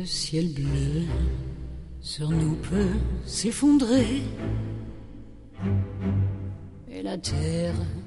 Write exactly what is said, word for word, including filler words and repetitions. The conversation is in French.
Le ciel bleu sur nous peut s'effondrer et la terre